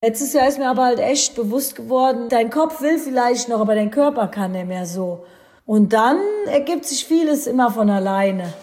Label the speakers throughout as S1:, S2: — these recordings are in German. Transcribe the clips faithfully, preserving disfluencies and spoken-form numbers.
S1: Letztes Jahr ist mir aber halt echt bewusst geworden, dein Kopf will vielleicht noch, aber dein Körper kann nicht mehr so. Und dann ergibt sich vieles immer von alleine.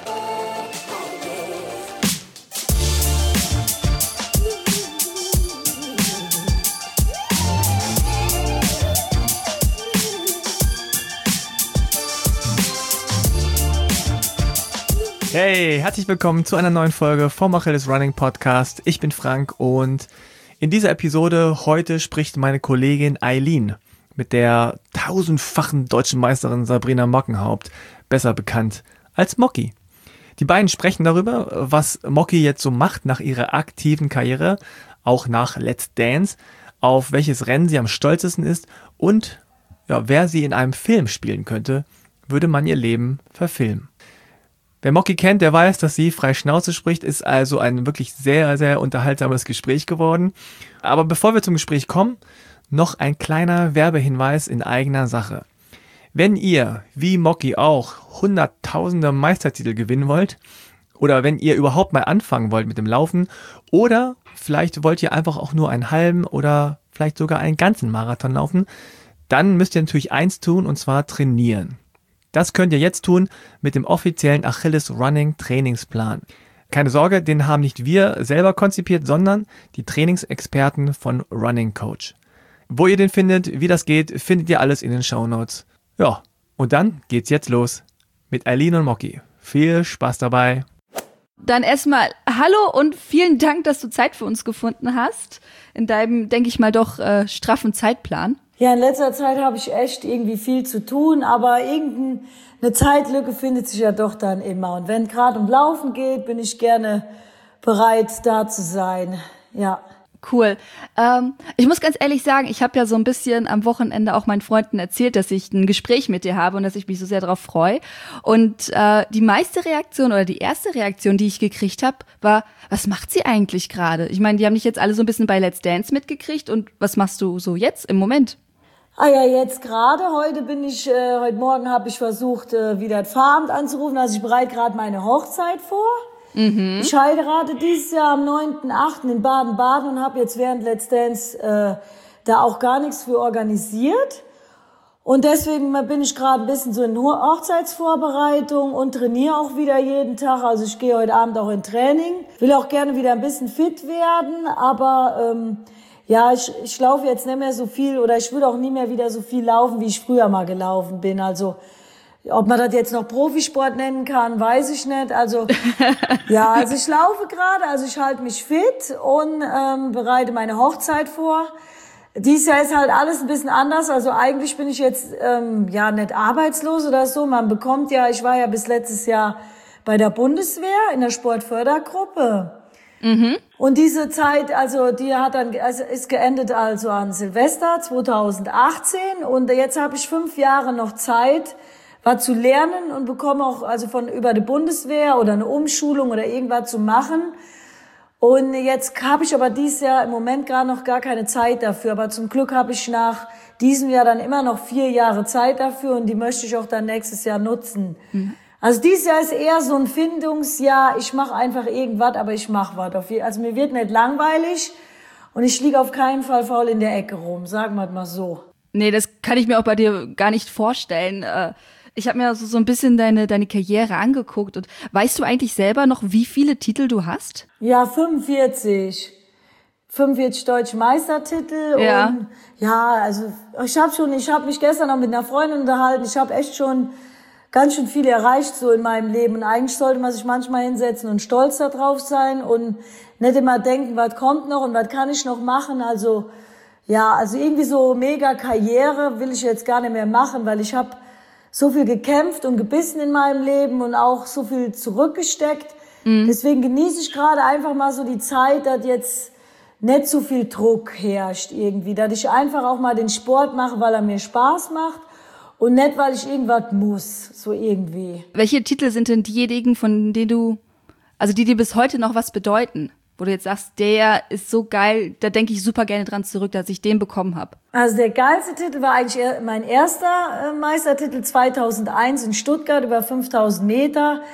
S2: Hey, herzlich willkommen zu einer neuen Folge vom Achilles Running Podcast. Ich bin Frank und in dieser Episode heute spricht meine Kollegin Eileen mit der tausendfachen deutschen Meisterin Sabrina Mockenhaupt, besser bekannt als Mocki. Die beiden sprechen darüber, was Mocki jetzt so macht nach ihrer aktiven Karriere, auch nach Let's Dance, auf welches Rennen sie am stolzesten ist und ja, wer sie in einem Film spielen könnte, würde man ihr Leben verfilmen. Wer Mocki kennt, der weiß, dass sie frei Schnauze spricht, ist also ein wirklich sehr, sehr unterhaltsames Gespräch geworden. Aber bevor wir zum Gespräch kommen, noch ein kleiner Werbehinweis in eigener Sache. Wenn ihr, wie Mocki auch, hunderttausende Meistertitel gewinnen wollt, oder wenn ihr überhaupt mal anfangen wollt mit dem Laufen, oder vielleicht wollt ihr einfach auch nur einen halben oder vielleicht sogar einen ganzen Marathon laufen, dann müsst ihr natürlich eins tun, und zwar trainieren. Das könnt ihr jetzt tun mit dem offiziellen Achilles Running Trainingsplan. Keine Sorge, den haben nicht wir selber konzipiert, sondern die Trainingsexperten von Running Coach. Wo ihr den findet, wie das geht, findet ihr alles in den Shownotes. Ja, und dann geht's jetzt los mit Eileen und Mocki. Viel Spaß dabei.
S3: Dann erstmal hallo und vielen Dank, dass du Zeit für uns gefunden hast. In deinem, denke ich mal, doch äh, straffen Zeitplan.
S1: Ja, in letzter Zeit habe ich echt irgendwie viel zu tun, aber irgendeine Zeitlücke findet sich ja doch dann immer. Und wenn gerade um Laufen geht, bin ich gerne bereit, da zu sein. Ja.
S3: Cool. Ähm, ich muss ganz ehrlich sagen, ich habe ja so ein bisschen am Wochenende auch meinen Freunden erzählt, dass ich ein Gespräch mit dir habe und dass ich mich so sehr darauf freue. Und äh, die meiste Reaktion oder die erste Reaktion, die ich gekriegt habe, war, was macht sie eigentlich gerade? Ich meine, die haben dich jetzt alle so ein bisschen bei Let's Dance mitgekriegt. Und was machst du so jetzt im Moment?
S1: Ah ja, jetzt gerade, heute bin ich, äh, heute Morgen habe ich versucht, äh, wieder das Pfarramt anzurufen. Also ich bereite gerade meine Hochzeit vor. Mhm. Ich heirate dieses Jahr am neunten achten in Baden-Baden und habe jetzt während Let's Dance äh, da auch gar nichts für organisiert. Und deswegen bin ich gerade ein bisschen so in Hochzeitsvorbereitung und trainiere auch wieder jeden Tag. Also ich gehe heute Abend auch in Training. Will auch gerne wieder ein bisschen fit werden, aber ähm, ja, ich, ich laufe jetzt nicht mehr so viel oder ich würde auch nie mehr wieder so viel laufen, wie ich früher mal gelaufen bin. Also ob man das jetzt noch Profisport nennen kann, weiß ich nicht. Also ja, also ich laufe gerade, also ich halte mich fit und ähm, bereite meine Hochzeit vor. Dieses Jahr ist halt alles ein bisschen anders. Also eigentlich bin ich jetzt ähm, ja nicht arbeitslos oder so. Man bekommt ja, ich war ja bis letztes Jahr bei der Bundeswehr in der Sportfördergruppe. Mhm. Und diese Zeit, also die hat dann, also ist geendet also an Silvester zweitausendachtzehn und jetzt habe ich fünf Jahre noch Zeit, was zu lernen und bekomme auch also von über die Bundeswehr oder eine Umschulung oder irgendwas zu machen. Und jetzt habe ich aber dieses Jahr im Moment gerade noch gar keine Zeit dafür, aber zum Glück habe ich nach diesem Jahr dann immer noch vier Jahre Zeit dafür und die möchte ich auch dann nächstes Jahr nutzen. Mhm. Also dieses Jahr ist eher so ein Findungsjahr, ich mache einfach irgendwas, aber ich mache was. Also mir wird nicht langweilig und ich liege auf keinen Fall faul in der Ecke rum, sagen wir mal so.
S3: Nee, das kann ich mir auch bei dir gar nicht vorstellen. Ich habe mir so, so ein bisschen deine, deine Karriere angeguckt und weißt du eigentlich selber noch, wie viele Titel du hast?
S1: Ja, fünfundvierzig. fünfundvierzig deutsche Meistertitel ja. Und ja, also ich habe schon, ich habe mich gestern noch mit einer Freundin unterhalten, ich habe echt schon ganz schön viel erreicht so in meinem Leben und eigentlich sollte man sich manchmal hinsetzen und stolz darauf sein und nicht immer denken, was kommt noch und was kann ich noch machen, also ja, also irgendwie so mega Karriere will ich jetzt gar nicht mehr machen, weil ich habe so viel gekämpft und gebissen in meinem Leben und auch so viel zurückgesteckt, mhm. Deswegen genieße ich gerade einfach mal so die Zeit, dass jetzt nicht so viel Druck herrscht irgendwie, dass ich einfach auch mal den Sport mache, weil er mir Spaß macht. Und nicht, weil ich irgendwas muss, so irgendwie.
S3: Welche Titel sind denn diejenigen, von denen du, also die dir bis heute noch was bedeuten? Wo du jetzt sagst, der ist so geil, da denke ich super gerne dran zurück, dass ich den bekommen habe.
S1: Also der geilste Titel war eigentlich mein erster Meistertitel zweitausendeins in Stuttgart über fünftausend Meter.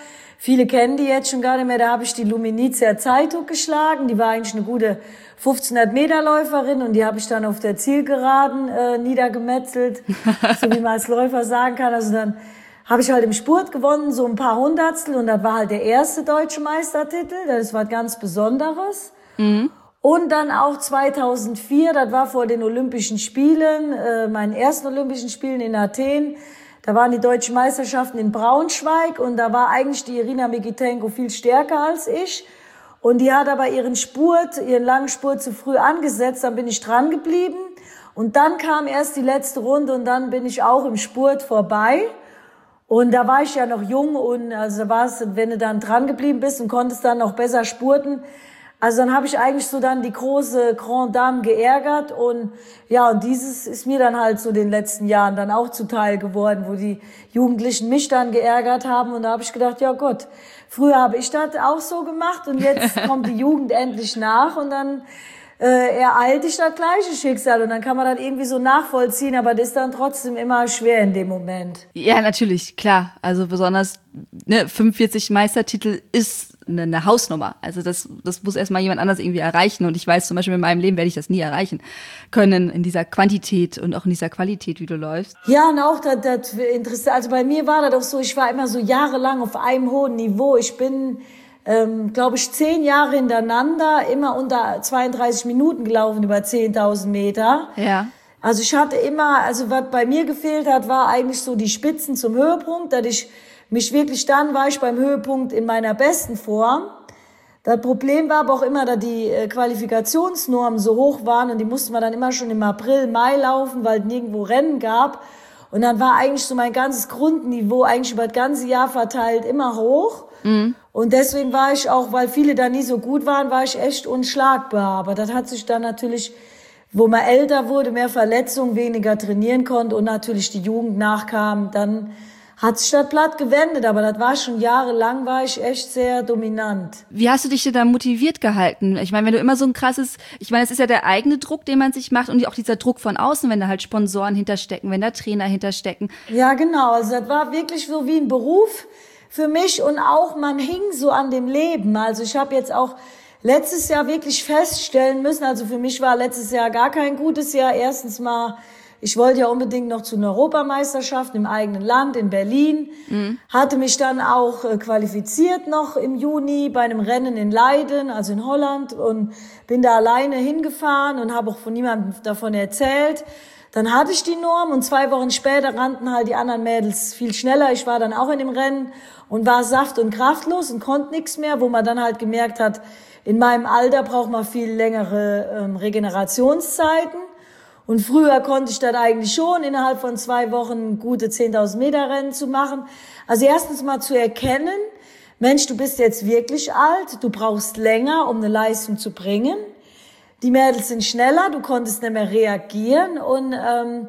S1: viele kennen die jetzt schon gar nicht mehr, da habe ich die Luminizia Zeitung geschlagen, die war eigentlich eine gute fünfzehnhundert Meter Läuferin und die habe ich dann auf der Zielgeraden äh, niedergemetzelt, so wie man als Läufer sagen kann. Also dann habe ich halt im Spurt gewonnen, so ein paar Hundertstel und das war halt der erste deutsche Meistertitel, das war ganz Besonderes. Mhm. Und dann auch zweitausendvier, das war vor den Olympischen Spielen, äh, meinen ersten Olympischen Spielen in Athen. Da waren die deutschen Meisterschaften in Braunschweig und da war eigentlich die Irina Mikitenko viel stärker als ich. Und die hat aber ihren Spurt, ihren langen Spurt zu früh angesetzt, dann bin ich dran geblieben. Und dann kam erst die letzte Runde und dann bin ich auch im Spurt vorbei. Und da war ich ja noch jung und also war es, wenn du dann dran geblieben bist und konntest dann noch besser spurten. Also dann habe ich eigentlich so dann die große Grand Dame geärgert und ja, und dieses ist mir dann halt so den letzten Jahren dann auch zuteil geworden, wo die Jugendlichen mich dann geärgert haben und da habe ich gedacht, ja Gott, früher habe ich das auch so gemacht und jetzt kommt die Jugend endlich nach und dann äh, ereilt dich das gleiche Schicksal und dann kann man das irgendwie so nachvollziehen, aber das ist dann trotzdem immer schwer in dem Moment.
S3: Ja, natürlich, klar. Also besonders ne, fünfundvierzig Meistertitel ist eine, eine Hausnummer. Also das, das muss erstmal jemand anders irgendwie erreichen und ich weiß zum Beispiel in meinem Leben werde ich das nie erreichen können in dieser Quantität und auch in dieser Qualität, wie du läufst.
S1: Ja, und auch das, das interessant. Also bei mir war das doch so, ich war immer so jahrelang auf einem hohen Niveau. Ich bin Ähm, glaube ich, zehn Jahre hintereinander immer unter zweiunddreißig Minuten gelaufen über zehntausend Meter.
S3: Ja.
S1: Also ich hatte immer, also was bei mir gefehlt hat, war eigentlich so die Spitzen zum Höhepunkt, dass ich mich wirklich, dann war ich beim Höhepunkt in meiner besten Form. Das Problem war aber auch immer, dass die Qualifikationsnormen so hoch waren und die musste man dann immer schon im April, Mai laufen, weil es nirgendwo Rennen gab. Und dann war eigentlich so mein ganzes Grundniveau eigentlich über das ganze Jahr verteilt immer hoch. Mhm. Und deswegen war ich auch, weil viele da nie so gut waren, war ich echt unschlagbar. Aber das hat sich dann natürlich, wo man älter wurde, mehr Verletzungen, weniger trainieren konnte und natürlich die Jugend nachkam, dann hat sich das Blatt gewendet. Aber das war schon jahrelang, war ich echt sehr dominant.
S3: Wie hast du dich denn da motiviert gehalten? Ich meine, wenn du immer so ein krasses, ich meine, es ist ja der eigene Druck, den man sich macht und auch dieser Druck von außen, wenn da halt Sponsoren hinterstecken, wenn da Trainer hinterstecken.
S1: Ja, genau. Also das war wirklich so wie ein Beruf für mich und auch man hing so an dem Leben. Also ich habe jetzt auch letztes Jahr wirklich feststellen müssen, also für mich war letztes Jahr gar kein gutes Jahr. Erstens mal, ich wollte ja unbedingt noch zu einer Europameisterschaft im eigenen Land in Berlin, mhm. hatte mich dann auch äh, qualifiziert noch im Juni bei einem Rennen in Leiden, also in Holland und bin da alleine hingefahren und habe auch von niemandem davon erzählt. Dann hatte ich die Norm und zwei Wochen später rannten halt die anderen Mädels viel schneller. Ich war dann auch in dem Rennen und war saft- und kraftlos und konnte nichts mehr, wo man dann halt gemerkt hat, in meinem Alter braucht man viel längere ähm, Regenerationszeiten. Und früher konnte ich das eigentlich schon, innerhalb von zwei Wochen gute zehntausend Meter Rennen zu machen. Also erstens mal zu erkennen, Mensch, du bist jetzt wirklich alt, du brauchst länger, um eine Leistung zu bringen. Die Mädels sind schneller, du konntest nicht mehr reagieren und ähm,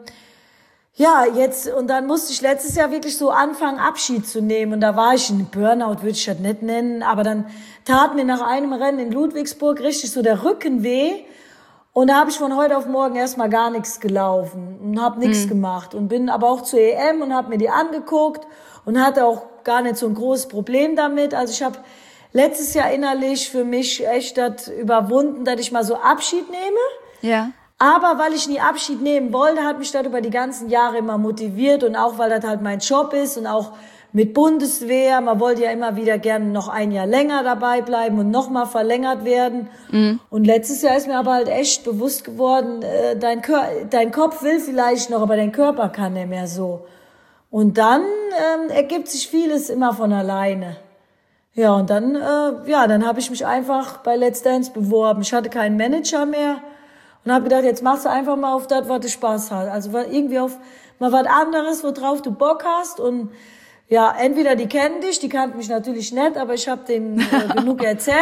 S1: ja, jetzt und dann musste ich letztes Jahr wirklich so anfangen, Abschied zu nehmen und da war ich in Burnout, würde ich das nicht nennen, aber dann tat mir nach einem Rennen in Ludwigsburg richtig so der Rücken weh und da habe ich von heute auf morgen erstmal gar nichts gelaufen und habe nichts mhm. gemacht und bin aber auch zur E M und habe mir die angeguckt und hatte auch gar nicht so ein großes Problem damit, also ich habe letztes Jahr innerlich für mich echt das überwunden, dass ich mal so Abschied nehme.
S3: Ja.
S1: Aber weil ich nie Abschied nehmen wollte, hat mich das über die ganzen Jahre immer motiviert und auch, weil das halt mein Job ist und auch mit Bundeswehr. Man wollte ja immer wieder gerne noch ein Jahr länger dabei bleiben und nochmal verlängert werden. Mhm. Und letztes Jahr ist mir aber halt echt bewusst geworden, äh, dein, Kör- dein Kopf will vielleicht noch, aber dein Körper kann nicht mehr so. Und dann ähm, ergibt sich vieles immer von alleine. Ja, und dann, äh, ja, dann habe ich mich einfach bei Let's Dance beworben. Ich hatte keinen Manager mehr und habe gedacht, jetzt machst du einfach mal auf das, was du Spaß hast. Also irgendwie auf mal was anderes, worauf du Bock hast. Und ja, entweder die kennen dich, die kannten mich natürlich nicht, aber ich habe denen äh, genug erzählt.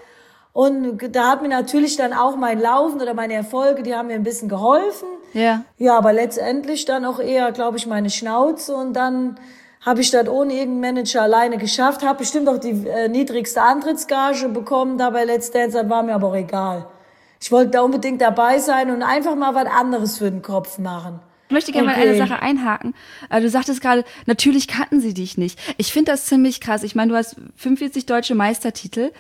S1: Und da hat mir natürlich dann auch mein Laufen oder meine Erfolge, die haben mir ein bisschen geholfen.
S3: Ja.
S1: Ja, aber letztendlich dann auch eher, glaube ich, meine Schnauze und dann habe ich das ohne irgendeinen Manager alleine geschafft, habe bestimmt auch die äh, niedrigste Antrittsgage bekommen da bei Let's Dance, das war mir aber auch egal. Ich wollte da unbedingt dabei sein und einfach mal was anderes für den Kopf machen.
S3: Ich möchte gerne
S1: Okay.
S3: mal eine Sache einhaken. Äh, Du sagtest gerade, natürlich kannten sie dich nicht. Ich finde das ziemlich krass. Ich meine, du hast fünfundvierzig deutsche Meistertitel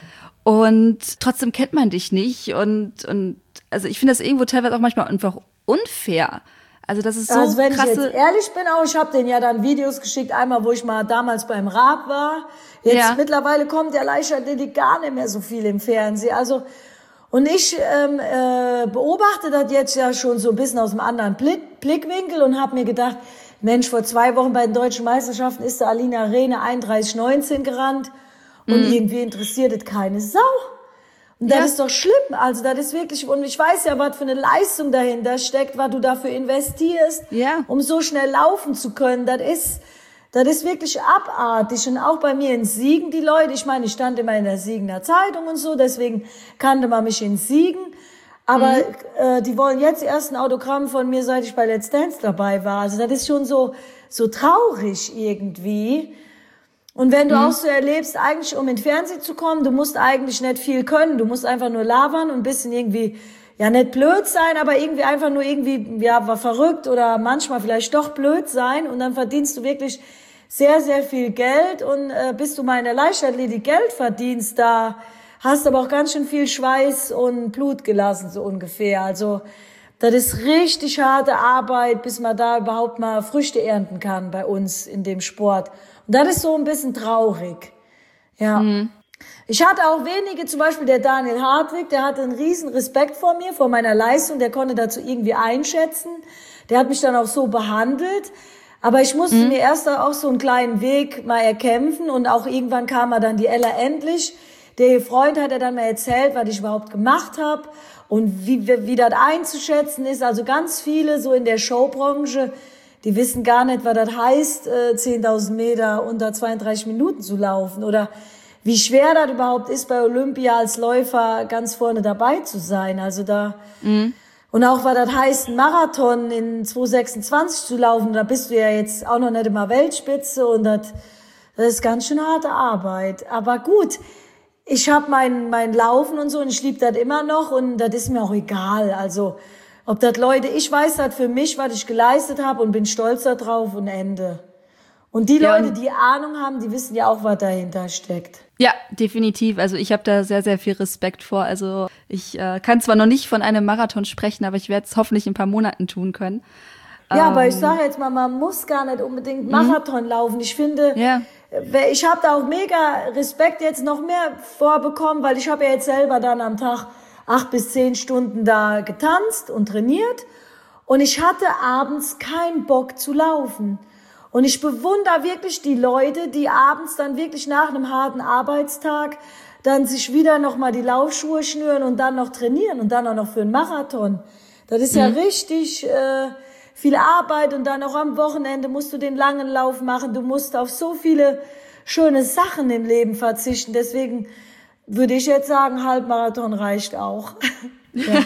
S3: und trotzdem kennt man dich nicht. Und, und also ich finde das irgendwo teilweise auch manchmal einfach unfair. Also das ist so
S1: Also wenn
S3: krasse...
S1: ich jetzt ehrlich bin, auch ich habe denen ja dann Videos geschickt, einmal wo ich mal damals beim Raab war. Jetzt
S3: Ja.
S1: mittlerweile kommt der Leichtathletik gar nicht mehr so viel im Fernsehen. Also und ich ähm, äh, beobachte das jetzt ja schon so ein bisschen aus einem anderen Blick, Blickwinkel und habe mir gedacht, Mensch, vor zwei Wochen bei den deutschen Meisterschaften ist der Alina Rehne einunddreißig neunzehn gerannt und
S3: Mhm.
S1: irgendwie interessiert es keine Sau. Und das
S3: Ja.
S1: ist doch schlimm. Also das ist wirklich, und ich weiß ja, was für eine Leistung dahinter steckt, was du dafür investierst,
S3: Ja.
S1: um so schnell laufen zu können. Das ist, das ist wirklich abartig. Und auch bei mir in Siegen, die Leute, ich meine, ich stand immer in der Siegener Zeitung und so, deswegen kannte man mich in Siegen. Aber äh, die wollen jetzt erst ein Autogramm von mir, seit ich bei Let's Dance dabei war. Also das ist schon so, so traurig irgendwie. Und wenn du auch so erlebst, eigentlich um in den Fernsehen zu kommen, du musst eigentlich nicht viel können, du musst einfach nur labern und ein bisschen irgendwie, ja nicht blöd sein, aber irgendwie einfach nur irgendwie, ja, war verrückt oder manchmal vielleicht doch blöd sein und dann verdienst du wirklich sehr, sehr viel Geld und äh, bis du mal in der Leichtathletik Geld verdienst, da hast aber auch ganz schön viel Schweiß und Blut gelassen, so ungefähr. Also das ist richtig harte Arbeit, bis man da überhaupt mal Früchte ernten kann bei uns in dem Sport. Und das ist so ein bisschen traurig. Ja.
S3: Mhm.
S1: Ich hatte auch wenige, zum Beispiel der Daniel Hartwig, der hatte einen riesen Respekt vor mir, vor meiner Leistung, der konnte dazu irgendwie einschätzen. Der hat mich dann auch so behandelt. Aber ich musste mir erst auch so einen kleinen Weg mal erkämpfen und auch irgendwann kam er dann die Ella Endlich. Der ihr Freund hat er dann mal erzählt, was ich überhaupt gemacht habe und wie, wie, wie das einzuschätzen ist. Also ganz viele so in der Showbranche, die wissen gar nicht, was das heißt, äh, zehntausend Meter unter zweiunddreißig Minuten zu laufen oder wie schwer das überhaupt ist, bei Olympia als Läufer ganz vorne dabei zu sein. Also da,
S3: Mhm.
S1: und auch was das heißt, einen Marathon in zwei sechsundzwanzig zu laufen, da bist du ja jetzt auch noch nicht immer Weltspitze und das, das ist ganz schön harte Arbeit. Aber gut, ich habe mein, mein Laufen und so und ich liebe das immer noch und das ist mir auch egal. Also, ob das Leute, ich weiß das für mich, was ich geleistet habe und bin stolz darauf und Ende. Und die
S3: Ja,
S1: Leute,
S3: und-
S1: die Ahnung haben, die wissen ja auch, was dahinter steckt.
S3: Ja, definitiv. Also ich habe da sehr, sehr viel Respekt vor. Also ich äh, kann zwar noch nicht von einem Marathon sprechen, aber ich werde es hoffentlich in ein paar Monaten tun können.
S1: Ja, aber
S3: Ähm,
S1: ich sage jetzt mal, man muss gar nicht unbedingt Marathon laufen. Ich finde,
S3: Ja.
S1: äh, ich habe da auch mega Respekt jetzt noch mehr vorbekommen, weil ich habe ja jetzt selber dann am Tag acht bis zehn Stunden da getanzt und trainiert und ich hatte abends keinen Bock zu laufen. Und ich bewundere wirklich die Leute, die abends dann wirklich nach einem harten Arbeitstag dann sich wieder nochmal die Laufschuhe schnüren und dann noch trainieren und dann auch noch für einen Marathon. Das ist ja richtig äh, viel Arbeit und dann auch am Wochenende musst du den langen Lauf machen. Du musst auf so viele schöne Sachen im Leben verzichten. Deswegen würde ich jetzt sagen, Halbmarathon reicht auch. ja,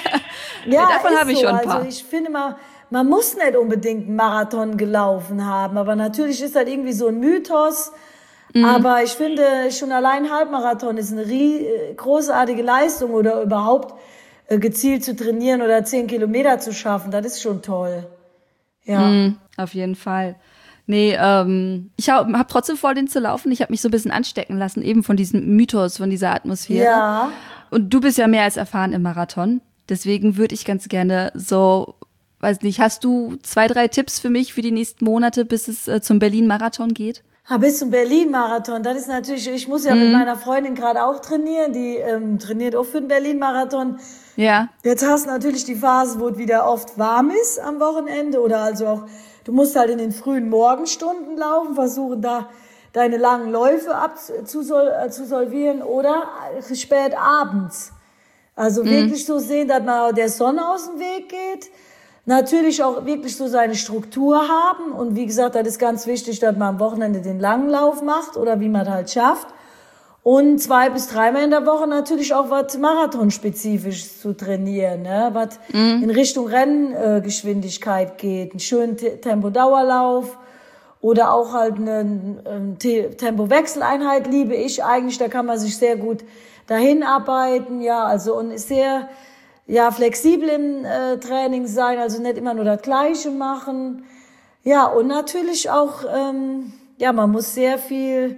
S3: Ja, davon
S1: ist
S3: habe ich
S1: so.
S3: schon ein paar.
S1: Also ich finde mal, man muss nicht unbedingt einen Marathon gelaufen haben, aber natürlich ist das irgendwie so ein Mythos.
S3: Mhm.
S1: Aber ich finde, schon allein Halbmarathon ist eine rie- großartige Leistung oder überhaupt äh, gezielt zu trainieren oder zehn Kilometer zu schaffen. Das ist schon toll. Ja.
S3: Mhm, auf jeden Fall. Nee, ähm, ich habe hab trotzdem vor, den zu laufen. Ich habe mich so ein bisschen anstecken lassen, eben von diesem Mythos, von dieser Atmosphäre.
S1: Ja.
S3: Und du bist ja mehr als erfahren im Marathon. Deswegen würde ich ganz gerne so, weiß nicht, hast du zwei, drei Tipps für mich für die nächsten Monate, bis es äh, zum Berlin-Marathon geht?
S1: Ah, bis zum Berlin-Marathon, das ist natürlich, ich muss ja mit meiner Freundin gerade auch trainieren, die ähm, trainiert auch für den Berlin-Marathon.
S3: Ja.
S1: Jetzt hast du natürlich die Phase, wo es wieder oft warm ist am Wochenende oder also auch, du musst halt in den frühen Morgenstunden laufen, versuchen da deine langen Läufe abzusolvieren oder spät abends. Also wirklich so sehen, dass man der Sonne aus dem Weg geht. Natürlich auch wirklich so seine Struktur haben. Und wie gesagt, das ist ganz wichtig, dass man am Wochenende den langen Lauf macht oder wie man es halt schafft. Und zwei bis dreimal in der Woche natürlich auch was Marathonspezifisch zu trainieren, ne? Was in Richtung Renngeschwindigkeit geht. Einen schönen Te- Tempo-Dauerlauf oder auch halt eine ähm, Te- Tempo-Wechseleinheit liebe ich eigentlich. Da kann man sich sehr gut dahin arbeiten, ja, also und ist sehr ja, flexibel im äh, Training sein, also nicht immer nur das Gleiche machen. Ja, und natürlich auch, ähm, ja, man muss sehr viel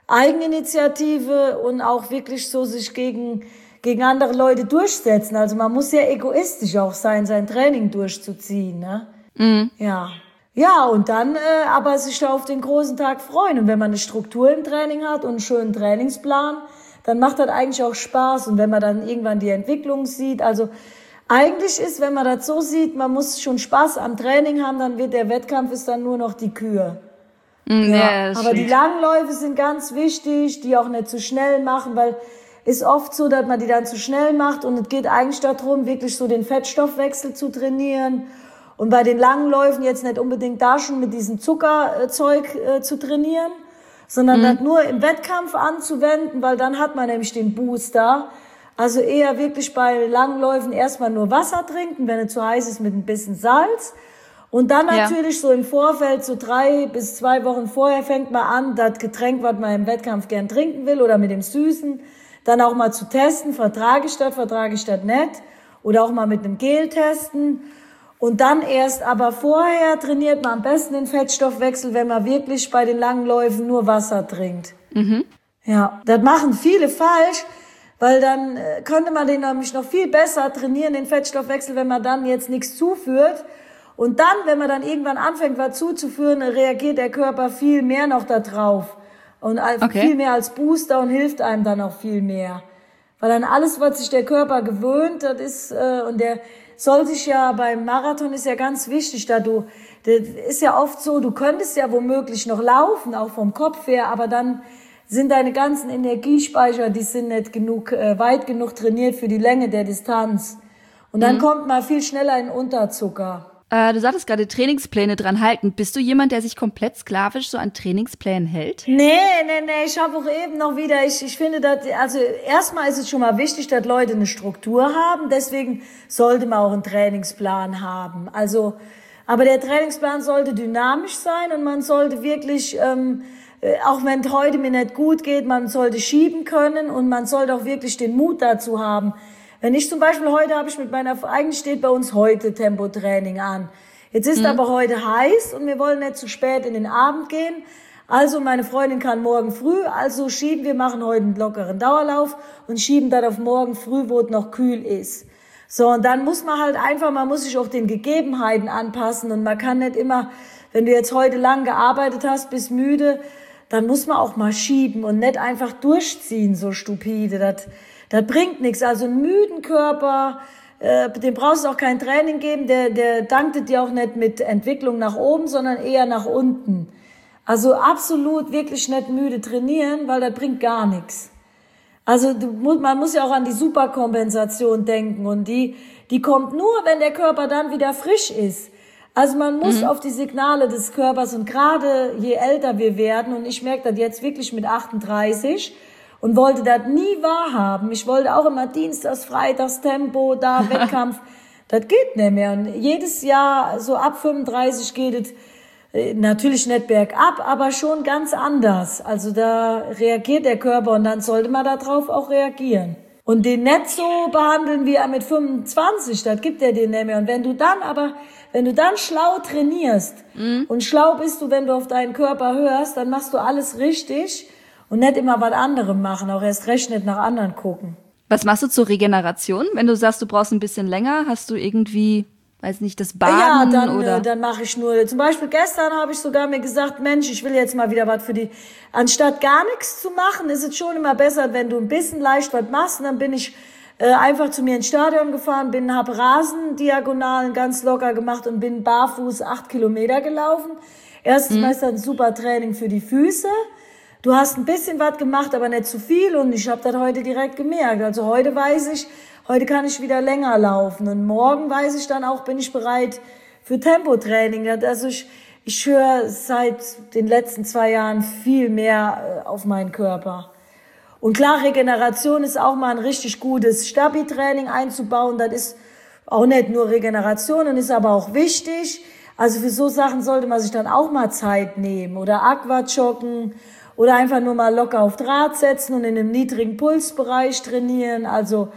S1: Eigeninitiative und auch wirklich so sich gegen, gegen andere Leute durchsetzen. Also man muss sehr egoistisch auch sein, sein Training durchzuziehen, ne? Mhm. Ja. Ja, und dann äh, aber sich da auf den großen Tag freuen. Und wenn man eine Struktur im Training hat und einen schönen Trainingsplan, dann macht das eigentlich auch Spaß. Und wenn man dann irgendwann die Entwicklung sieht, also eigentlich ist, wenn man das so sieht, man muss schon Spaß am Training haben, dann wird der Wettkampf ist dann nur noch die Kür. Mm, ja, ja, aber die Langläufe sind ganz wichtig, die auch nicht zu schnell machen, weil ist oft so, dass man die dann zu schnell macht und es geht eigentlich darum, wirklich so den Fettstoffwechsel zu trainieren. Und bei den langen Läufen jetzt nicht unbedingt da schon mit diesem Zuckerzeug äh, zu trainieren, sondern mhm. das nur im Wettkampf anzuwenden, weil dann hat man nämlich den Booster. Also eher wirklich bei langen Läufen erstmal nur Wasser trinken, wenn es zu heiß ist, mit ein bisschen Salz. Und dann natürlich ja. so im Vorfeld, so drei bis zwei Wochen vorher fängt man an, das Getränk, was man im Wettkampf gern trinken will oder mit dem Süßen, dann auch mal zu testen, vertrage ich das, vertrage ich das nicht. Oder auch mal mit einem Gel testen. Und dann erst, aber vorher trainiert man am besten den Fettstoffwechsel, wenn man wirklich bei den langen Läufen nur Wasser trinkt. Mhm. Ja, das machen viele falsch, weil dann äh, könnte man den nämlich noch viel besser trainieren, den Fettstoffwechsel, wenn man dann jetzt nichts zuführt. Und dann, wenn man dann irgendwann anfängt, was zuzuführen, reagiert der Körper viel mehr noch da drauf. Und okay. viel mehr als Booster und hilft einem dann auch viel mehr. Weil dann alles, was sich der Körper gewöhnt, das ist, äh, und der soll sich ja beim Marathon ist ja ganz wichtig, da du, das ist ja oft so, du könntest ja womöglich noch laufen, auch vom Kopf her, aber dann sind deine ganzen Energiespeicher, die sind nicht genug, äh, weit genug trainiert für die Länge der Distanz. Und dann mhm. kommt man viel schneller in Unterzucker.
S3: Äh, du sagtest gerade Trainingspläne dran halten. Bist du jemand, der sich komplett sklavisch so an Trainingsplänen hält?
S1: Nee, nee, nee, ich habe auch eben noch wieder, ich, ich finde, dass, also erstmal ist es schon mal wichtig, dass Leute eine Struktur haben, deswegen sollte man auch einen Trainingsplan haben. Also, aber der Trainingsplan sollte dynamisch sein und man sollte wirklich, ähm, auch wenn es heute mir nicht gut geht, man sollte schieben können und man sollte auch wirklich den Mut dazu haben. Wenn ich zum Beispiel heute habe ich mit meiner, eigentlich steht bei uns heute Tempotraining an. Jetzt ist mhm. aber heute heiß und wir wollen nicht zu spät in den Abend gehen. Also meine Freundin kann morgen früh, also schieben wir, machen heute einen lockeren Dauerlauf und schieben dann auf morgen früh, wo es noch kühl ist. So, und dann muss man halt einfach, man muss sich auch den Gegebenheiten anpassen und man kann nicht immer, wenn du jetzt heute lang gearbeitet hast, bist müde, dann muss man auch mal schieben und nicht einfach durchziehen, so stupide. Das, das bringt nichts. Also einen müden Körper, äh, dem brauchst du auch kein Training geben, der, der dankt dir auch nicht mit Entwicklung nach oben, sondern eher nach unten. Also absolut wirklich nicht müde trainieren, weil das bringt gar nichts. Also du, man muss ja auch an die Superkompensation denken und die, die kommt nur, wenn der Körper dann wieder frisch ist. Also man muss mhm. auf die Signale des Körpers und gerade je älter wir werden, und ich merke das jetzt wirklich mit achtunddreißig und wollte das nie wahrhaben. Ich wollte auch immer Dienstags, Freitags Tempo, da Wettkampf. Das geht nicht mehr. Und jedes Jahr, so ab fünfunddreißig geht es äh, natürlich nicht bergab, aber schon ganz anders. Also da reagiert der Körper und dann sollte man darauf auch reagieren. Und den nicht so behandeln wie er mit fünfundzwanzig, das gibt er den nicht mehr. Und wenn du dann aber, wenn du dann schlau trainierst, mhm. und schlau bist du, wenn du auf deinen Körper hörst, dann machst du alles richtig und nicht immer was anderem machen, auch erst recht nicht nach anderen gucken.
S3: Was machst du zur Regeneration? Wenn du sagst, du brauchst ein bisschen länger, hast du irgendwie, weiß nicht, das Baden
S1: ja, dann,
S3: oder?
S1: Äh, dann mache ich nur, zum Beispiel gestern habe ich sogar mir gesagt, Mensch, ich will jetzt mal wieder was für die, anstatt gar nichts zu machen, ist es schon immer besser, wenn du ein bisschen leicht was machst. Und dann bin ich äh, einfach zu mir ins Stadion gefahren, bin, habe Rasendiagonalen ganz locker gemacht und bin barfuß acht Kilometer gelaufen. Erstens mhm. mal ist das ein super Training für die Füße. Du hast ein bisschen was gemacht, aber nicht zu viel und ich habe das heute direkt gemerkt. Also heute weiß ich, heute kann ich wieder länger laufen und morgen weiß ich dann auch, bin ich bereit für Tempotraining. Also ich, ich höre seit den letzten zwei Jahren viel mehr auf meinen Körper. Und klar, Regeneration ist auch mal ein richtig gutes Stabi-Training einzubauen. Das ist auch nicht nur Regeneration und ist aber auch wichtig. Also für so Sachen sollte man sich dann auch mal Zeit nehmen oder Aquajoggen oder einfach nur mal locker auf Draht setzen und in einem niedrigen Pulsbereich trainieren. Also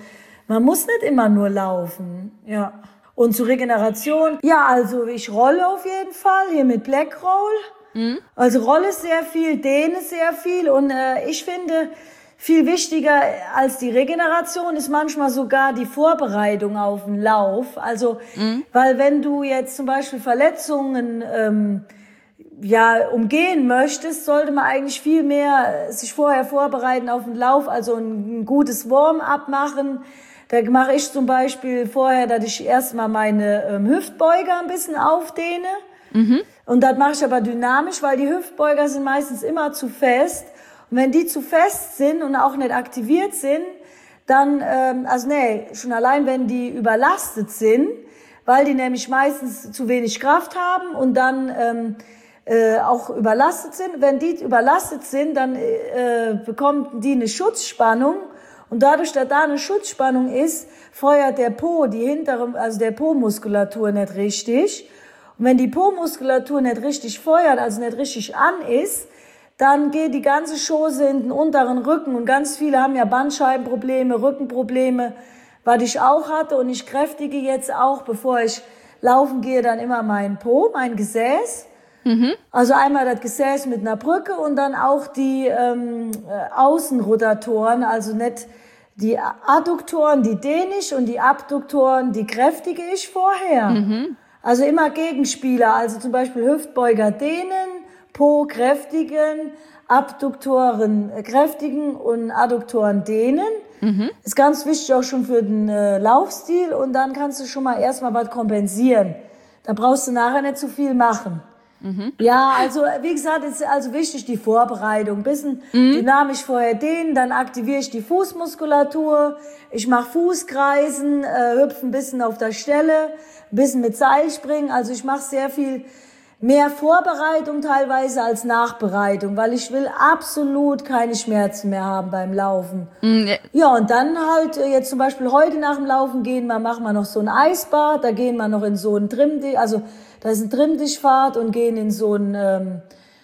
S1: man muss nicht immer nur laufen, ja. Und zur Regeneration, ja, also ich rolle auf jeden Fall, hier mit Black Roll. Mhm. Also rolle sehr viel, dehne sehr viel und äh, ich finde, viel wichtiger als die Regeneration ist manchmal sogar die Vorbereitung auf den Lauf. Also, mhm. weil wenn du jetzt zum Beispiel Verletzungen ähm, ja umgehen möchtest, sollte man eigentlich viel mehr sich vorher vorbereiten auf den Lauf, also ein, ein gutes Warm-up machen. Da mache ich zum Beispiel vorher, dass ich erstmal meine ähm, Hüftbeuger ein bisschen aufdehne. Mhm. Und das mache ich aber dynamisch, weil die Hüftbeuger sind meistens immer zu fest. Und wenn die zu fest sind und auch nicht aktiviert sind, dann, ähm, also nee, schon allein wenn die überlastet sind, weil die nämlich meistens zu wenig Kraft haben und dann ähm, äh, auch überlastet sind. Wenn die überlastet sind, dann äh, bekommen die eine Schutzspannung. Und dadurch, dass da eine Schutzspannung ist, feuert der Po, die hintere, also der Po-Muskulatur nicht richtig. Und wenn die Po-Muskulatur nicht richtig feuert, also nicht richtig an ist, dann geht die ganze Chose in den unteren Rücken. Und ganz viele haben ja Bandscheibenprobleme, Rückenprobleme, was ich auch hatte. Und ich kräftige jetzt auch, bevor ich laufen gehe, dann immer meinen Po, mein Gesäß. Mhm. Also einmal das Gesäß mit einer Brücke und dann auch die ähm, Außenrotatoren, also nicht die Adduktoren, die dehne ich und die Abduktoren, die kräftige ich vorher. Mhm. Also immer Gegenspieler, also zum Beispiel Hüftbeuger dehnen, Po kräftigen, Abduktoren kräftigen und Adduktoren dehnen. Mhm. Ist ganz wichtig auch schon für den äh, Laufstil und dann kannst du schon mal erstmal was kompensieren. Da brauchst du nachher nicht zu viel machen. Mhm. Ja, also wie gesagt, ist also wichtig die Vorbereitung. Ein bisschen mhm. dynamisch vorher dehnen, dann aktiviere ich die Fußmuskulatur. Ich mache Fußkreisen, äh, hüpfe ein bisschen auf der Stelle, ein bisschen mit Seilspringen. Also ich mache sehr viel mehr Vorbereitung teilweise als Nachbereitung, weil ich will absolut keine Schmerzen mehr haben beim Laufen. Mhm. Ja, und dann halt jetzt zum Beispiel heute nach dem Laufen gehen wir, machen wir noch so ein Eisbad, da gehen wir noch in so ein Trimmdich, also da ist ein Trimmdichtfahrt und gehen in so ein, ähm,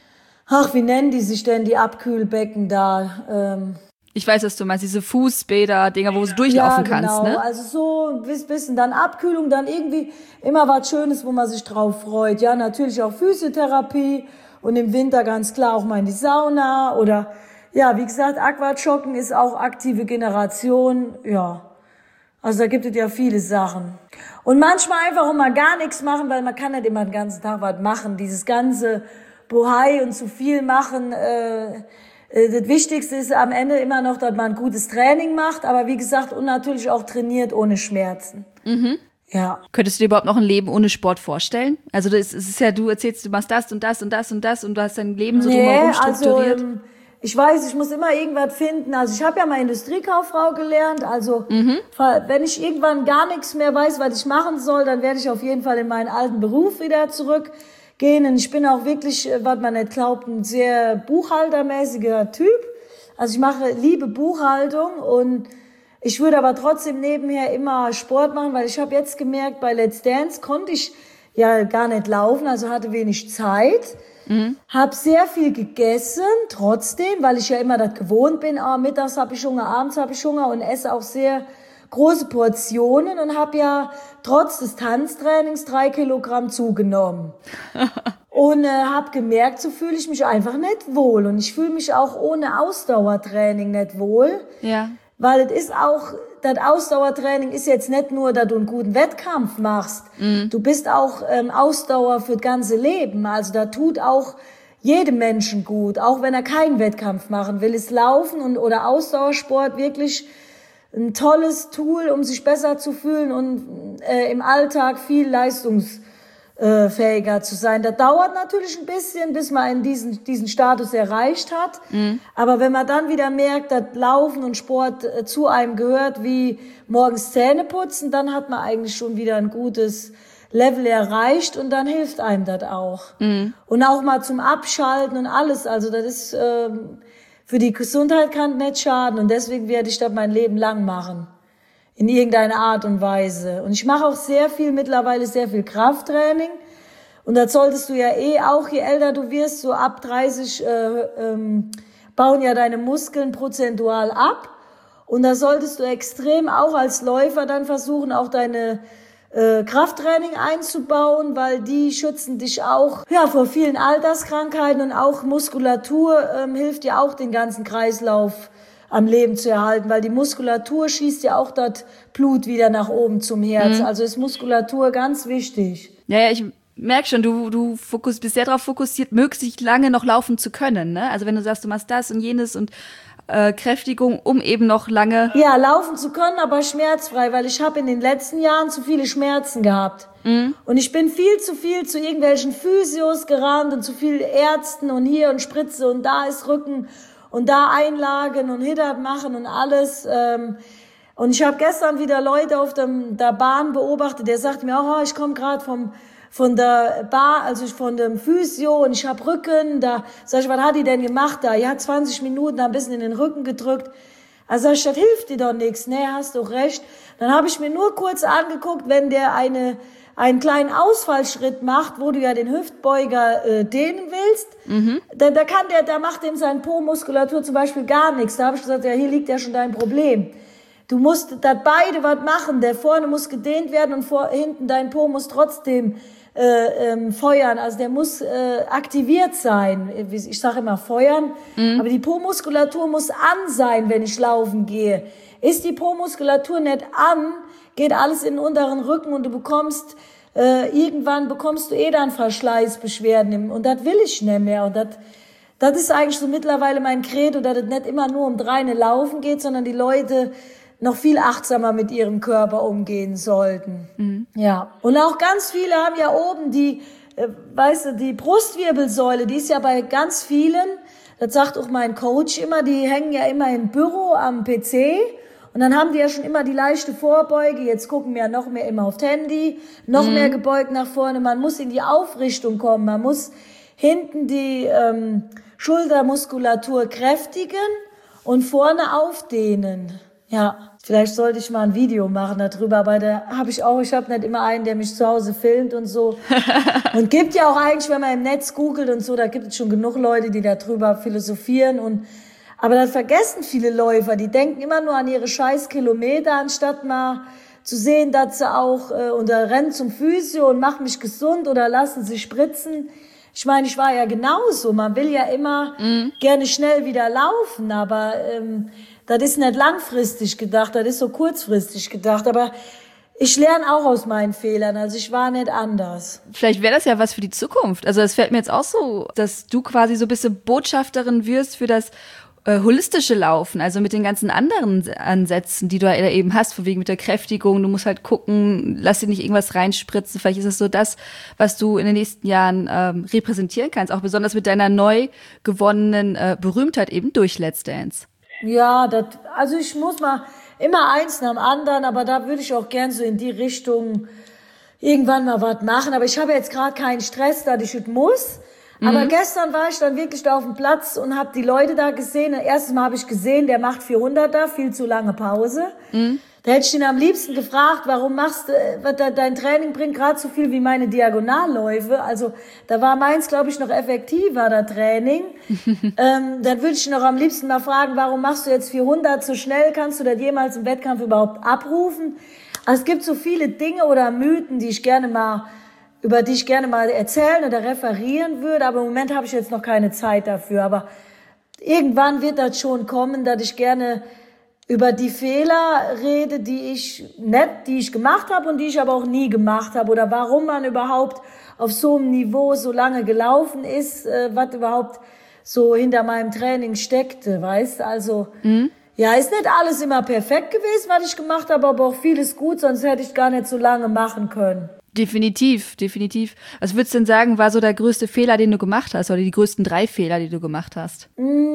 S1: ach, wie nennen die sich denn, die Abkühlbecken da? Ähm,
S3: ich weiß, was du meinst, diese Fußbäder-Dinger, wo du durchlaufen
S1: ja, genau.
S3: kannst, ne?
S1: Also so ein bisschen dann Abkühlung, dann irgendwie immer was Schönes, wo man sich drauf freut. Ja, natürlich auch Physiotherapie und im Winter ganz klar auch mal in die Sauna oder, ja, wie gesagt, Aquajoggen ist auch aktive Generation, ja. Also da gibt es ja viele Sachen. Und manchmal einfach auch mal gar nichts machen, weil man kann nicht immer den ganzen Tag was machen. Dieses ganze Bohai und zu viel machen, äh, das Wichtigste ist am Ende immer noch, dass man ein gutes Training macht, aber wie gesagt, und natürlich auch trainiert ohne Schmerzen. Mhm. Ja.
S3: Könntest du dir überhaupt noch ein Leben ohne Sport vorstellen? Also das ist ja, du erzählst, du machst das und das und das und das und du hast dein Leben so
S1: nee,
S3: drumherum strukturiert.
S1: Also, ähm, ich weiß, ich muss immer irgendwas finden. Also ich habe ja mal Industriekauffrau gelernt. Also mhm. wenn ich irgendwann gar nichts mehr weiß, was ich machen soll, dann werde ich auf jeden Fall in meinen alten Beruf wieder zurückgehen. Und ich bin auch wirklich, was man nicht glaubt, ein sehr buchhaltermäßiger Typ. Also ich mache liebe Buchhaltung und ich würde aber trotzdem nebenher immer Sport machen, weil ich habe jetzt gemerkt, bei Let's Dance konnte ich ja gar nicht laufen, also hatte wenig Zeit. Mhm. Hab sehr viel gegessen, trotzdem, weil ich ja immer das gewohnt bin. Oh, mittags habe ich Hunger, abends habe ich Hunger und esse auch sehr große Portionen und habe ja trotz des Tanztrainings drei Kilogramm zugenommen. Und äh, habe gemerkt, so fühle ich mich einfach nicht wohl. Und ich fühle mich auch ohne Ausdauertraining nicht wohl.
S3: Ja.
S1: Weil es ist auch, das Ausdauertraining ist jetzt nicht nur, dass du einen guten Wettkampf machst. Mhm. Du bist auch ähm, Ausdauer für das ganze Leben. Also da tut auch jedem Menschen gut, auch wenn er keinen Wettkampf machen will. Ist Laufen und oder Ausdauersport wirklich ein tolles Tool, um sich besser zu fühlen und äh, im Alltag viel leistungsfähiger zu sein. Das dauert natürlich ein bisschen, bis man in diesen diesen Status erreicht hat. Mhm. Aber wenn man dann wieder merkt, dass Laufen und Sport äh, zu einem gehört, wie morgens Zähne putzen, dann hat man eigentlich schon wieder ein gutes Level erreicht und dann hilft einem das auch. Mhm. Und auch mal zum Abschalten und alles. Also das ist ähm, für die Gesundheit kann nicht schaden und deswegen werde ich das mein Leben lang machen. In irgendeiner Art und Weise. Und ich mache auch sehr viel, mittlerweile sehr viel Krafttraining. Und das solltest du ja eh auch, je älter du wirst, so ab dreißig äh, ähm, bauen ja deine Muskeln prozentual ab. Und da solltest du extrem auch als Läufer dann versuchen, auch deine äh, Krafttraining einzubauen, weil die schützen dich auch ja vor vielen Alterskrankheiten und auch Muskulatur ähm, hilft dir auch den ganzen Kreislauf am Leben zu erhalten, weil die Muskulatur schießt ja auch das Blut wieder nach oben zum Herz. Mhm. Also ist Muskulatur ganz wichtig.
S3: Ja, ja, ich merke schon, du du fokus, bist sehr darauf fokussiert, möglichst lange noch laufen zu können. Ne? Also wenn du sagst, du machst das und jenes und äh, Kräftigung, um eben noch lange...
S1: Ja, laufen zu können, aber schmerzfrei, weil ich habe in den letzten Jahren zu viele Schmerzen gehabt. Mhm. Und ich bin viel zu viel zu irgendwelchen Physios gerannt und zu viel Ärzten und hier und Spritze und da ist Rücken... Und da Einlagen und Hittert machen und alles. Ähm, und ich habe gestern wieder Leute auf dem, der Bahn beobachtet, der sagt mir, oh, ich komme gerade vom von der Bar, also von dem Physio und ich habe Rücken. Da sag ich, was hat die denn gemacht da? Ja, zwanzig Minuten, ein bisschen in den Rücken gedrückt. Also sag ich, das hilft dir doch nichts. Nee, hast doch recht. Dann habe ich mir nur kurz angeguckt, wenn der eine einen kleinen Ausfallschritt macht, wo du ja den Hüftbeuger äh, dehnen willst, mhm. da, da kann der, da macht dem seine Po-Muskulatur zum Beispiel gar nichts. Da habe ich gesagt, ja, hier liegt ja schon dein Problem. Du musst da beide was machen. Der vorne muss gedehnt werden und vor, hinten dein Po muss trotzdem äh, ähm, feuern. Also der muss äh, aktiviert sein. Ich sage immer feuern, mhm. aber die Po-Muskulatur muss an sein, wenn ich laufen gehe. Ist die Po-Muskulatur nicht an, geht alles in den unteren Rücken und du bekommst, äh, irgendwann bekommst du eh dann Verschleißbeschwerden und das will ich nicht mehr und das, das ist eigentlich so mittlerweile mein Credo, dass es nicht immer nur um dreine Laufen geht, sondern die Leute noch viel achtsamer mit ihrem Körper umgehen sollten. Mhm. Ja. Und auch ganz viele haben ja oben die, äh, weißt du, die Brustwirbelsäule, die ist ja bei ganz vielen, das sagt auch mein Coach immer, die hängen ja immer im Büro am P C. Und dann haben die ja schon immer die leichte Vorbeuge. Jetzt gucken wir ja noch mehr immer aufs Handy, noch mhm. mehr gebeugt nach vorne. Man muss in die Aufrichtung kommen. Man muss hinten die ähm, Schultermuskulatur kräftigen und vorne aufdehnen. Ja, vielleicht sollte ich mal ein Video machen darüber, aber da habe ich auch, ich habe nicht immer einen, der mich zu Hause filmt und so. Und gibt ja auch eigentlich, wenn man im Netz googelt und so, da gibt es schon genug Leute, die darüber philosophieren und aber das vergessen viele Läufer, die denken immer nur an ihre scheiß Kilometer, anstatt mal zu sehen, dass sie auch, äh, oder rennen zum Physio und machen mich gesund oder lassen sich spritzen. Ich meine, ich war ja genauso. Man will ja immer mhm. gerne schnell wieder laufen, aber ähm, das ist nicht langfristig gedacht, das ist so kurzfristig gedacht. Aber ich lerne auch aus meinen Fehlern, also ich war nicht anders.
S3: Vielleicht wäre das ja was für die Zukunft. Also es fällt mir jetzt auch so, dass du quasi so ein bisschen Botschafterin wirst für das holistische Laufen, also mit den ganzen anderen Ansätzen, die du ja eben hast, von wegen mit der Kräftigung, du musst halt gucken, lass dir nicht irgendwas reinspritzen, vielleicht ist es so das, was du in den nächsten Jahren ähm, repräsentieren kannst, auch besonders mit deiner neu gewonnenen äh, Berühmtheit eben durch Let's Dance.
S1: Ja, das, also ich muss mal immer eins nach dem anderen, aber da würde ich auch gern so in die Richtung irgendwann mal was machen, aber ich habe jetzt gerade keinen Stress, dass ich es muss. Aber mhm. gestern war ich dann wirklich da auf dem Platz und habe die Leute da gesehen. Erstes Mal habe ich gesehen, der macht vierhunderter, viel zu lange Pause. Mhm. Da hätte ich ihn am liebsten gefragt, warum machst du, dein Training bringt gerade so viel wie meine Diagonalläufe. Also da war meins, glaube ich, noch effektiver, das Training. ähm, dann würde ich ihn noch am liebsten mal fragen, warum machst du jetzt vierhundert so schnell? Kannst du das jemals im Wettkampf überhaupt abrufen? Also es gibt so viele Dinge oder Mythen, die ich gerne mal über die ich gerne mal erzählen oder referieren würde, aber im Moment habe ich jetzt noch keine Zeit dafür. Aber irgendwann wird das schon kommen, dass ich gerne über die Fehler rede, die ich nicht, die ich gemacht habe und die ich aber auch nie gemacht habe oder warum man überhaupt auf so einem Niveau so lange gelaufen ist, äh, was überhaupt so hinter meinem Training steckte, weißt? Also mhm. ja, ist nicht alles immer perfekt gewesen, was ich gemacht habe, aber auch vieles gut, sonst hätte ich gar nicht so lange machen können.
S3: Definitiv, definitiv. Was würdest du denn sagen, war so der größte Fehler, den du gemacht hast, oder die größten drei Fehler, die du gemacht hast?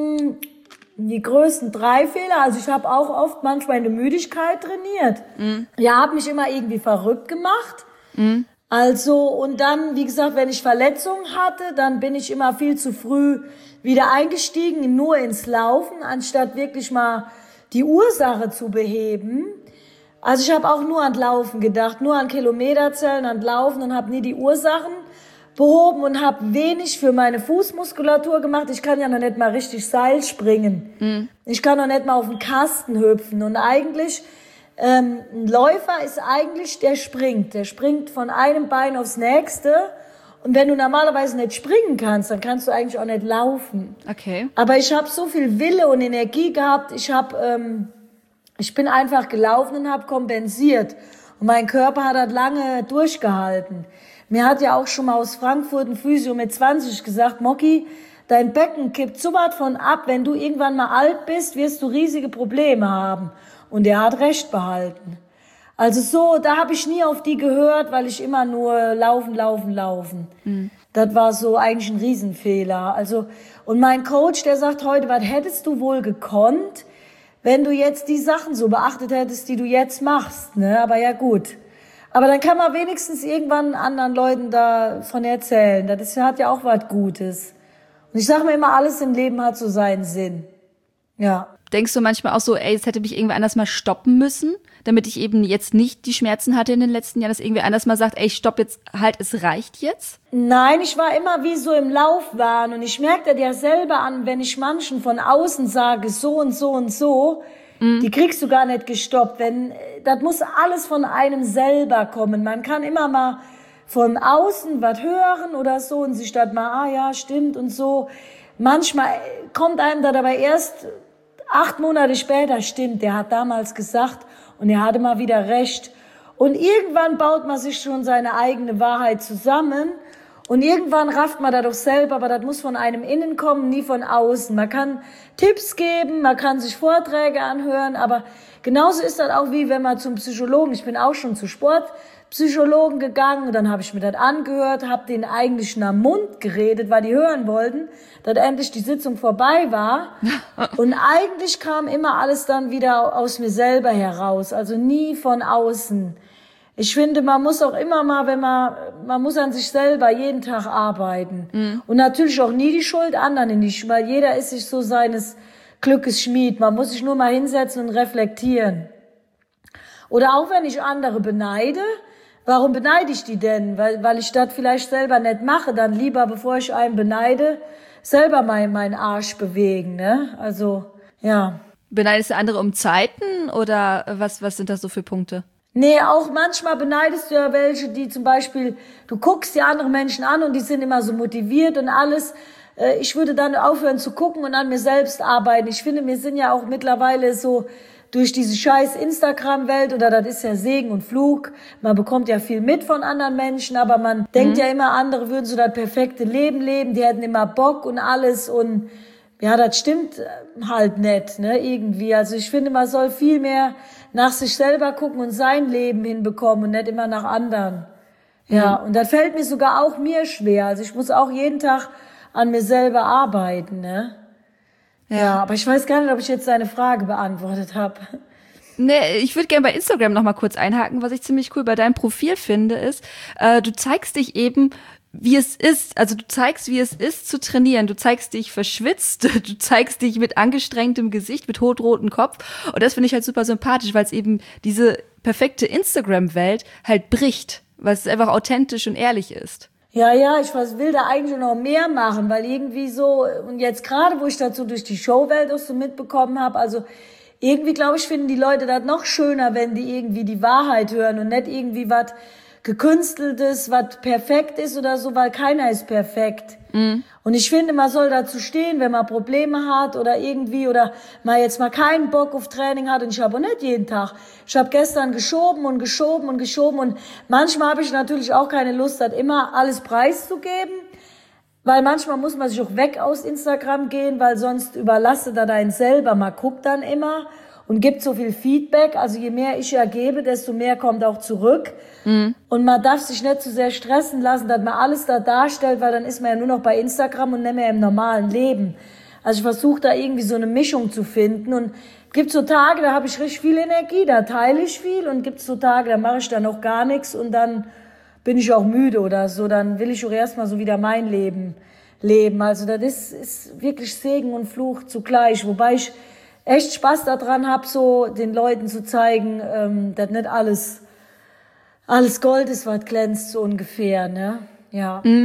S1: Die größten drei Fehler, also ich habe auch oft manchmal in der Müdigkeit trainiert. Mm. Ja, habe mich immer irgendwie verrückt gemacht. Mm. Also, und dann, wie gesagt, wenn ich Verletzungen hatte, dann bin ich immer viel zu früh wieder eingestiegen, nur ins Laufen, anstatt wirklich mal die Ursache zu beheben. Also ich habe auch nur an Laufen gedacht, nur an Kilometerzählen, an Laufen und habe nie die Ursachen behoben und habe wenig für meine Fußmuskulatur gemacht. Ich kann ja noch nicht mal richtig Seil springen. Mhm. Ich kann noch nicht mal auf den Kasten hüpfen. Und eigentlich, ähm, ein Läufer ist eigentlich, der springt. Der springt von einem Bein aufs nächste. Und wenn du normalerweise nicht springen kannst, dann kannst du eigentlich auch nicht laufen.
S3: Okay.
S1: Aber ich habe so viel Wille und Energie gehabt. Ich habe, ähm, ich bin einfach gelaufen und habe kompensiert. Und mein Körper hat das lange durchgehalten. Mir hat ja auch schon mal aus Frankfurt ein Physio mit zwanzig gesagt, Mocki, dein Becken kippt so weit von ab, wenn du irgendwann mal alt bist, wirst du riesige Probleme haben. Und er hat recht behalten. Also so, da habe ich nie auf die gehört, weil ich immer nur laufen, laufen, laufen. Mhm. Das war so eigentlich ein Riesenfehler. Also, und mein Coach, der sagt heute, was hättest du wohl gekonnt, wenn du jetzt die Sachen so beachtet hättest, die du jetzt machst, ne? Aber ja gut. Aber dann kann man wenigstens irgendwann anderen Leuten davon erzählen. Das ist, hat ja auch was Gutes. Und ich sage mir immer, alles im Leben hat so seinen Sinn. Ja.
S3: Denkst du manchmal auch so, ey, es hätte mich irgendwie anders mal stoppen müssen, damit ich eben jetzt nicht die Schmerzen hatte in den letzten Jahren, dass irgendwie anders mal sagt, ey, stopp jetzt, halt, es reicht jetzt?
S1: Nein, ich war immer wie so im Laufbahn und ich merke das ja selber an, wenn ich manchen von außen sage, so und so und so, mhm. die kriegst du gar nicht gestoppt. Wenn, das muss alles von einem selber kommen. Man kann immer mal von außen was hören oder so und sich das mal, ah ja, stimmt und so. Manchmal kommt einem das aber erst acht Monate später, stimmt, der hat damals gesagt und er hatte mal wieder recht. Und irgendwann baut man sich schon seine eigene Wahrheit zusammen und irgendwann rafft man das doch selber, aber das muss von einem innen kommen, nie von außen. Man kann Tipps geben, man kann sich Vorträge anhören, aber genauso ist das auch wie wenn man zum Psychologen, ich bin auch schon zu Sportpsychologen gegangen und dann habe ich mir das angehört, habe denen eigentlich nach Mund geredet, weil die hören wollten, dass endlich die Sitzung vorbei war und eigentlich kam immer alles dann wieder aus mir selber heraus, also nie von außen. Ich finde, man muss auch immer mal, wenn man, man muss an sich selber jeden Tag arbeiten. Mhm. Und natürlich auch nie die Schuld anderen in die Schuld, weil jeder ist sich so seines Glückes Schmied. Man muss sich nur mal hinsetzen und reflektieren. Oder auch wenn ich andere beneide, warum beneide ich die denn? Weil, weil ich das vielleicht selber nicht mache, dann lieber, bevor ich einen beneide, selber mal meinen Arsch bewegen, ne? Also, ja.
S3: Beneidest du andere um Zeiten oder was, was sind das so für Punkte?
S1: Nee, auch manchmal beneidest du ja welche, die zum Beispiel, du guckst die anderen Menschen an und die sind immer so motiviert und alles. Ich würde dann aufhören zu gucken und an mir selbst arbeiten. Ich finde, wir sind ja auch mittlerweile so durch diese scheiß Instagram-Welt, oder das ist ja Segen und Fluch. Man bekommt ja viel mit von anderen Menschen, aber man mhm. denkt ja immer, andere würden so das perfekte Leben leben, die hätten immer Bock und alles und ja, das stimmt halt nicht, ne, irgendwie. Also ich finde, man soll viel mehr nach sich selber gucken und sein Leben hinbekommen und nicht immer nach anderen. Ja, mhm. und das fällt mir sogar auch mir schwer. Also ich muss auch jeden Tag an mir selber arbeiten, ne. Ja, ja, aber ich weiß gar nicht, ob ich jetzt deine Frage beantwortet habe.
S3: Nee, ich würde gerne bei Instagram noch mal kurz einhaken. Was ich ziemlich cool bei deinem Profil finde, ist, äh, du zeigst dich eben, wie es ist, also du zeigst, wie es ist zu trainieren. Du zeigst dich verschwitzt, du zeigst dich mit angestrengtem Gesicht, mit hotrotem Kopf. Und das finde ich halt super sympathisch, weil es eben diese perfekte Instagram-Welt halt bricht, weil es einfach authentisch und ehrlich ist.
S1: Ja, ja, ich will da eigentlich noch mehr machen, weil irgendwie so, und jetzt gerade, wo ich dazu durch die Showwelt auch so mitbekommen habe, also irgendwie, glaube ich, finden die Leute das noch schöner, wenn die irgendwie die Wahrheit hören und nicht irgendwie was gekünsteltes, was perfekt ist oder so, weil keiner ist perfekt. Mhm. Und ich finde, man soll dazu stehen, wenn man Probleme hat oder irgendwie, oder man jetzt mal keinen Bock auf Training hat, und ich habe auch nicht jeden Tag. Ich habe gestern geschoben und geschoben und geschoben und manchmal habe ich natürlich auch keine Lust, das immer alles preiszugeben, weil manchmal muss man sich auch weg aus Instagram gehen, weil sonst überlastet er einen selber. Man guckt dann immer und gibt so viel Feedback. Also je mehr ich ergebe, desto mehr kommt auch zurück. Mhm. Und man darf sich nicht zu sehr stressen lassen, dass man alles da darstellt, weil dann ist man ja nur noch bei Instagram und nicht mehr im normalen Leben. Also ich versuche da irgendwie so eine Mischung zu finden. Und es gibt so Tage, da habe ich richtig viel Energie, da teile ich viel. Und gibt so Tage, da mache ich dann noch gar nichts und dann bin ich auch müde oder so. Dann will ich auch erstmal so wieder mein Leben leben. Also das ist, ist wirklich Segen und Fluch zugleich. Wobei ich echt Spaß daran habe, so den Leuten zu zeigen, ähm, dass nicht alles alles Gold ist, was glänzt, so ungefähr, ne? Ja.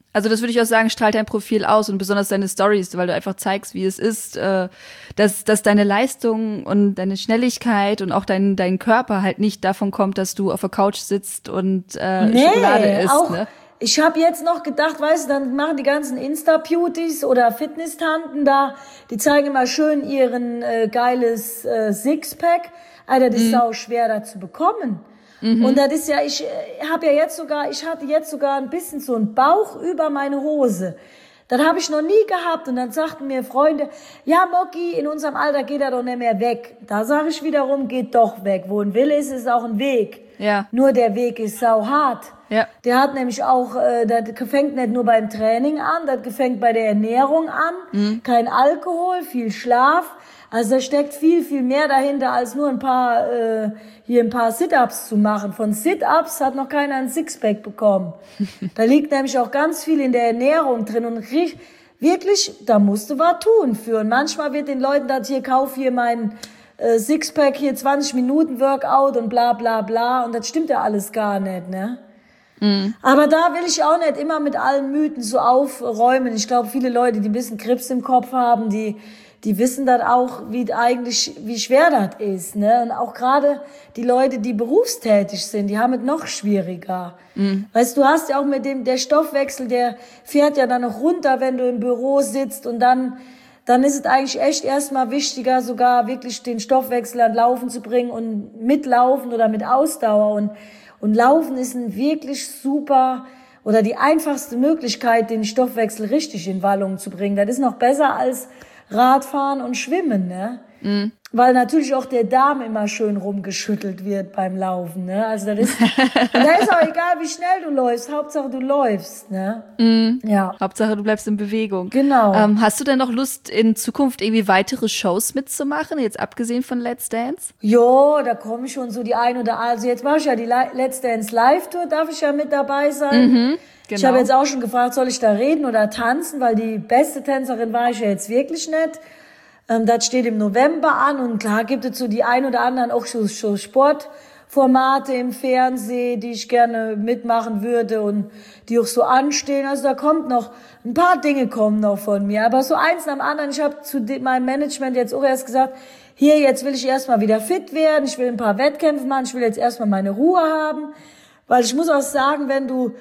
S3: Also das würde ich auch sagen, strahlt dein Profil aus und besonders deine Stories, weil du einfach zeigst, wie es ist, äh, dass, dass deine Leistung und deine Schnelligkeit und auch dein, dein Körper halt nicht davon kommt, dass du auf der Couch sitzt und äh,
S1: nee,
S3: Schokolade isst.
S1: Auch,
S3: ne?
S1: Ich habe jetzt noch gedacht, weißt du, dann machen die ganzen Insta-Beauties oder Fitness-Tanten da, die zeigen immer schön ihren äh, geiles äh, Sixpack. Alter, das ist auch schwer da zu bekommen. Mhm. Und das ist ja, ich habe ja jetzt sogar, ich hatte jetzt sogar ein bisschen so einen Bauch über meine Hose. Das habe ich noch nie gehabt. Und dann sagten mir Freunde, ja Moki, in unserem Alter geht er doch nicht mehr weg. Da sage ich wiederum, geht doch weg. Wo ein Wille ist, ist auch ein Weg.
S3: Ja.
S1: Nur der Weg ist sauhart.
S3: Ja.
S1: Der hat nämlich auch, äh, das fängt nicht nur beim Training an, das fängt bei der Ernährung an. Mhm. Kein Alkohol, viel Schlaf. Also da steckt viel, viel mehr dahinter, als nur ein paar, äh, hier ein paar Sit-Ups zu machen. Von Sit-Ups hat noch keiner ein Sixpack bekommen. Da liegt nämlich auch ganz viel in der Ernährung drin und wirklich, da musst du was tun für. Und manchmal wird den Leuten das hier, kauf hier mein äh, Sixpack, hier zwanzig Minuten Workout und bla, bla, bla. Und das stimmt ja alles gar nicht, ne? Mhm. Aber da will ich auch nicht immer mit allen Mythen so aufräumen. Ich glaube, viele Leute, die ein bisschen Krebs im Kopf haben, die die wissen dann auch, wie eigentlich, wie schwer das ist, ne? Und auch gerade die Leute, die berufstätig sind, die haben es noch schwieriger. Mhm. Weißt du, hast ja auch mit dem, der Stoffwechsel, der fährt ja dann noch runter, wenn du im Büro sitzt und dann, dann ist es eigentlich echt erstmal wichtiger, sogar wirklich den Stoffwechsel an Laufen zu bringen und mitlaufen oder mit Ausdauer und, und Laufen ist ein wirklich super, oder die einfachste Möglichkeit, den Stoffwechsel richtig in Wallung zu bringen. Das ist noch besser als Radfahren und Schwimmen, ne? Mhm. Weil natürlich auch der Darm immer schön rumgeschüttelt wird beim Laufen, ne? Also das ist, da ist auch egal, wie schnell du läufst, Hauptsache du läufst, ne?
S3: Mhm. Ja. Hauptsache du bleibst in Bewegung.
S1: Genau.
S3: Ähm, hast du denn noch Lust, in Zukunft irgendwie weitere Shows mitzumachen, jetzt abgesehen von Let's Dance?
S1: Jo, da komme ich schon so die ein oder also jetzt mache ich ja die Let's Dance Live-Tour, darf ich ja mit dabei sein. Mhm. Genau. Ich habe jetzt auch schon gefragt, soll ich da reden oder tanzen, weil die beste Tänzerin war ich ja jetzt wirklich nicht. Ähm, das steht im November an und klar gibt es so die ein oder anderen auch so, so Sportformate im Fernsehen, die ich gerne mitmachen würde und die auch so anstehen. Also da kommt noch, ein paar Dinge kommen noch von mir, aber so eins nach dem anderen. Ich habe zu meinem Management jetzt auch erst gesagt, hier, jetzt will ich erstmal wieder fit werden, ich will ein paar Wettkämpfe machen, ich will jetzt erstmal meine Ruhe haben, weil ich muss auch sagen, wenn du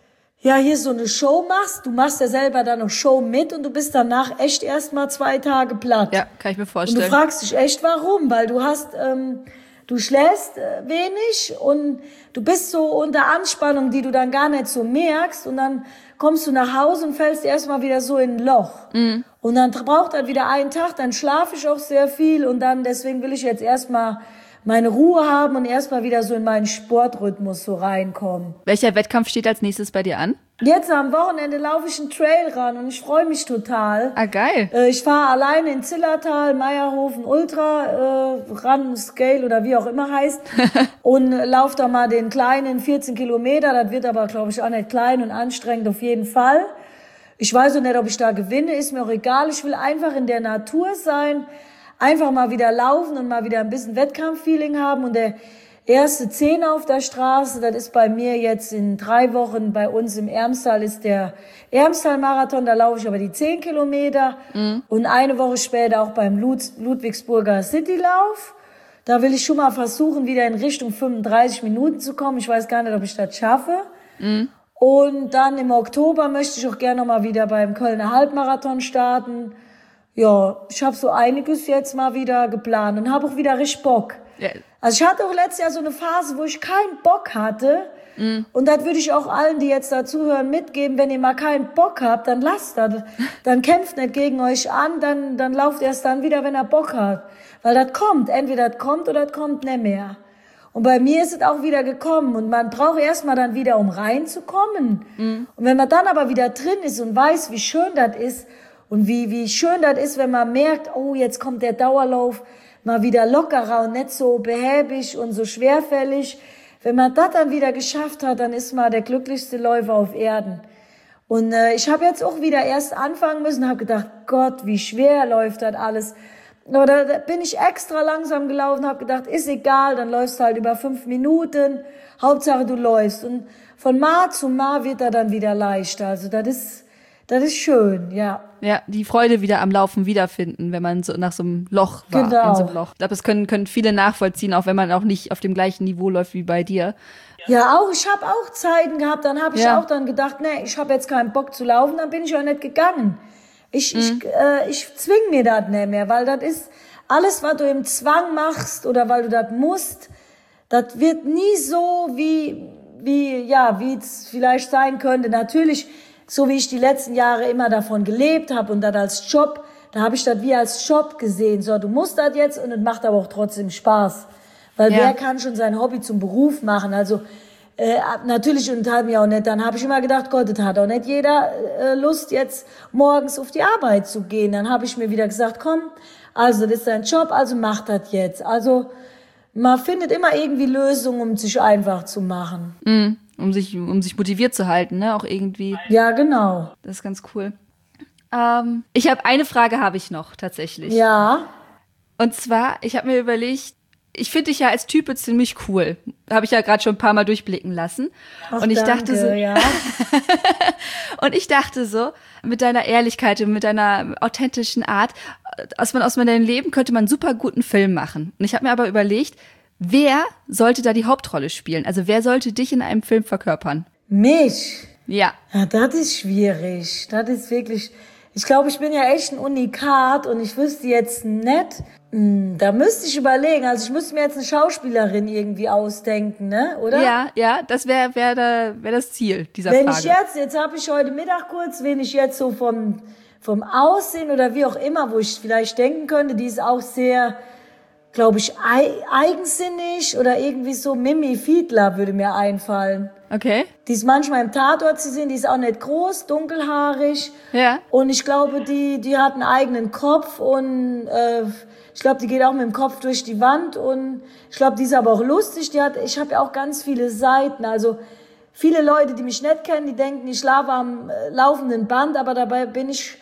S1: ja hier so eine Show machst, du machst ja selber dann noch Show mit und du bist danach echt erstmal zwei Tage platt.
S3: Ja, kann ich mir vorstellen.
S1: Und du fragst dich echt, warum, weil du hast, ähm, du schläfst äh, wenig und du bist so unter Anspannung, die du dann gar nicht so merkst und dann kommst du nach Hause und fällst erstmal wieder so in ein Loch. Mhm. Und dann braucht dann wieder einen Tag, dann schlafe ich auch sehr viel und dann, deswegen will ich jetzt erstmal meine Ruhe haben und erstmal wieder so in meinen Sportrhythmus so reinkommen.
S3: Welcher Wettkampf steht als nächstes bei dir an?
S1: Jetzt am Wochenende laufe ich einen Trail ran und ich freue mich total.
S3: Ah, geil.
S1: Äh, ich fahre alleine in Zillertal, Meierhofen Ultra, äh, Run, Scale oder wie auch immer heißt und äh, laufe da mal den kleinen vierzehn Kilometer. Das wird aber, glaube ich, auch nicht klein und anstrengend auf jeden Fall. Ich weiß auch nicht, ob ich da gewinne, ist mir auch egal. Ich will einfach in der Natur sein. Einfach mal wieder laufen und mal wieder ein bisschen Wettkampffeeling haben. Und der erste Zehn auf der Straße, das ist bei mir jetzt in drei Wochen bei uns im Ermstal, ist der Ermstal-Marathon. Da laufe ich aber die zehn Kilometer. Mhm. Und eine Woche später auch beim Lud- Ludwigsburger Citylauf. Da will ich schon mal versuchen, wieder in Richtung fünfunddreißig Minuten zu kommen. Ich weiß gar nicht, ob ich das schaffe. Mhm. Und dann im Oktober möchte ich auch gerne noch mal wieder beim Kölner Halbmarathon starten. Ja, ich habe so einiges jetzt mal wieder geplant und habe auch wieder richtig Bock. Yeah. Also ich hatte auch letztes Jahr so eine Phase, wo ich keinen Bock hatte. Mm. Und das würde ich auch allen, die jetzt dazuhören, mitgeben. Wenn ihr mal keinen Bock habt, dann lasst das. Dann kämpft nicht gegen euch an, dann, dann lauft erst dann wieder, wenn er Bock hat. Weil das kommt. Entweder das kommt oder das kommt nicht mehr. Und bei mir ist es auch wieder gekommen. Und man braucht erstmal dann wieder, um reinzukommen. Mm. Und wenn man dann aber wieder drin ist und weiß, wie schön das ist, und wie, wie schön das ist, wenn man merkt, oh, jetzt kommt der Dauerlauf mal wieder lockerer und nicht so behäbig und so schwerfällig. Wenn man das dann wieder geschafft hat, dann ist man der glücklichste Läufer auf Erden. Und äh, ich habe jetzt auch wieder erst anfangen müssen, habe gedacht, Gott, wie schwer läuft das alles. Aber da, da bin ich extra langsam gelaufen, habe gedacht, ist egal, dann läufst du halt über fünf Minuten, Hauptsache du läufst. Und von Mal zu Mal wird er dann wieder leichter. Also das ist, das ist schön, ja.
S3: Ja, die Freude wieder am Laufen wiederfinden, wenn man so nach so einem Loch war.
S1: Genau.
S3: In so einem Loch. Ich glaube, das können, können viele nachvollziehen, auch wenn man auch nicht auf dem ggleichen Niveau läuft wie bei dir.
S1: Ja, auch, ich habe auch Zeiten gehabt, dann habe ich
S3: Ja.
S1: auch dann gedacht, nee, ich habe jetzt keinen Bock zu laufen, dann bin ich auch nicht gegangen. Ich,
S3: Mhm.
S1: ich, äh, ich zwing mir das nicht mehr, weil das ist alles, was du im Zwang machst oder weil du das musst, das wird nie so wie, wie, ja, wie es vielleicht sein könnte. Natürlich, so wie ich die letzten Jahre immer davon gelebt habe und das als Job, da habe ich das wie als Job gesehen. So, du musst das jetzt und es macht aber auch trotzdem Spaß. Weil
S3: Ja.
S1: wer kann schon sein Hobby zum Beruf machen? Also äh, natürlich und hat mir auch nicht. Dann habe ich immer gedacht, Gott, das hat auch nicht jeder äh, Lust, jetzt morgens auf die Arbeit zu gehen. Dann habe ich mir wieder gesagt, komm, also das ist dein Job, also mach das jetzt. Also man findet immer irgendwie Lösungen, um sich einfach zu machen.
S3: Mhm. Um sich, um sich motiviert zu halten, ne? Auch irgendwie.
S1: Ja, genau.
S3: Das ist ganz cool. Ähm, ich habe eine Frage habe ich noch tatsächlich.
S1: Ja.
S3: Und zwar, ich habe mir überlegt, ich finde dich ja als Type ziemlich cool. Habe ich ja gerade schon ein paar Mal durchblicken lassen.
S1: Ach,
S3: und ich
S1: danke,
S3: dachte so,
S1: ja.
S3: und ich dachte so, mit deiner Ehrlichkeit und mit deiner authentischen Art, aus man aus meinem Leben könnte man einen super guten Film machen. Und ich habe mir aber überlegt, wer sollte da die Hauptrolle spielen? Also wer sollte dich in einem Film verkörpern?
S1: Mich?
S3: Ja.
S1: Ja, das ist schwierig. Das ist wirklich, ich glaube, ich bin ja echt ein Unikat und ich wüsste jetzt nicht, hm, da müsste ich überlegen. Also ich müsste mir jetzt eine Schauspielerin irgendwie ausdenken, ne, oder?
S3: Ja, ja, das wäre wär da, wär das Ziel dieser
S1: Wenn
S3: Frage.
S1: ich jetzt, jetzt habe ich heute Mittag kurz, wen ich jetzt so vom, vom Aussehen oder wie auch immer, wo ich vielleicht denken könnte, die ist auch sehr, glaube ich, ei- eigensinnig oder irgendwie so. Mimi Fiedler würde mir einfallen.
S3: Okay.
S1: Die ist manchmal im Tatort zu sehen, die ist auch nicht groß, dunkelhaarig.
S3: Ja.
S1: Und ich glaube, die, die hat einen eigenen Kopf und äh, ich glaube, die geht auch mit dem Kopf durch die Wand und ich glaube, die ist aber auch lustig. Die hat, ich habe ja auch ganz viele Seiten. Also viele Leute, die mich nicht kennen, die denken, ich laufe am äh, laufenden Band, aber dabei bin ich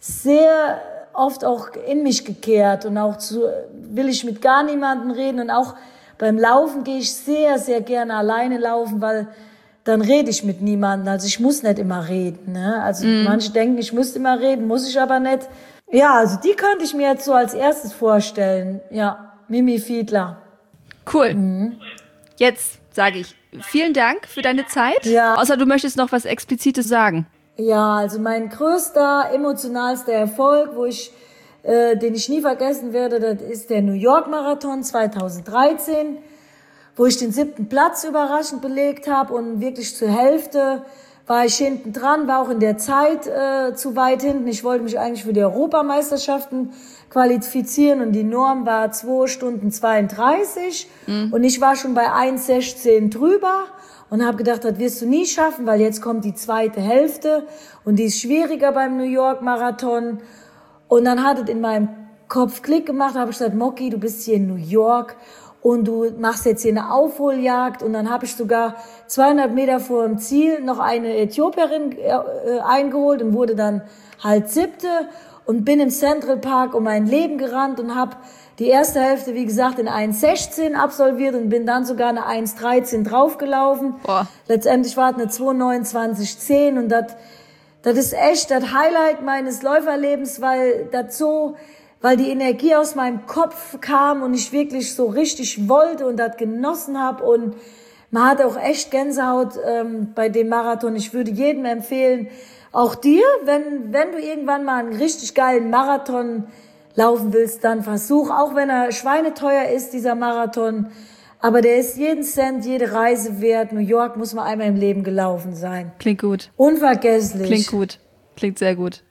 S1: sehr oft auch in mich gekehrt und auch zu, will ich mit gar niemandem reden und auch beim Laufen gehe ich sehr, sehr gerne alleine laufen, weil dann rede ich mit niemandem. Also ich muss nicht immer reden. Ne? Also mm. manche denken, ich müsste immer reden, muss ich aber nicht. Ja, also die könnte ich mir jetzt so als erstes vorstellen. Ja, Mimi Fiedler.
S3: Cool. Mhm. Jetzt sage ich vielen Dank für deine Zeit.
S1: Ja.
S3: Außer du möchtest noch was Explizites sagen.
S1: Ja, also mein größter, emotionalster Erfolg, wo ich, äh, den ich nie vergessen werde, das ist der New York Marathon zweitausenddreizehn, wo ich den siebten Platz überraschend belegt habe und wirklich zur Hälfte war ich hinten dran, war auch in der Zeit äh, zu weit hinten. Ich wollte mich eigentlich für die Europameisterschaften qualifizieren und die Norm war zwei Stunden zweiunddreißig mhm. und ich war schon bei eins sechzehn drüber und habe gedacht, das wirst du nie schaffen, weil jetzt kommt die zweite Hälfte und die ist schwieriger beim New York Marathon. Und dann hat es in meinem Kopf Klick gemacht, habe ich gesagt, Moki, du bist hier in New York und du machst jetzt hier eine Aufholjagd. Und dann habe ich sogar zweihundert Meter vor dem Ziel noch eine Äthiopierin äh, eingeholt und wurde dann halt siebte und bin im Central Park um mein Leben gerannt und habe die erste Hälfte, wie gesagt, in eins sechzehn absolviert und bin dann sogar eine eins dreizehn draufgelaufen.
S3: Boah.
S1: Letztendlich war es eine zwei neunundzwanzig zehn und das das ist echt das Highlight meines Läuferlebens, weil das so, weil die Energie aus meinem Kopf kam und ich wirklich so richtig wollte und das genossen habe und man hatte auch echt Gänsehaut ähm, bei dem Marathon. Ich würde jedem empfehlen, auch dir, wenn wenn du irgendwann mal einen richtig geilen Marathon laufen willst, dann versuch, auch wenn er schweineteuer ist, dieser Marathon, aber der ist jeden Cent, jede Reise wert. New York muss man einmal im Leben gelaufen sein.
S3: Klingt gut.
S1: Unvergesslich.
S3: Klingt gut. Klingt sehr gut.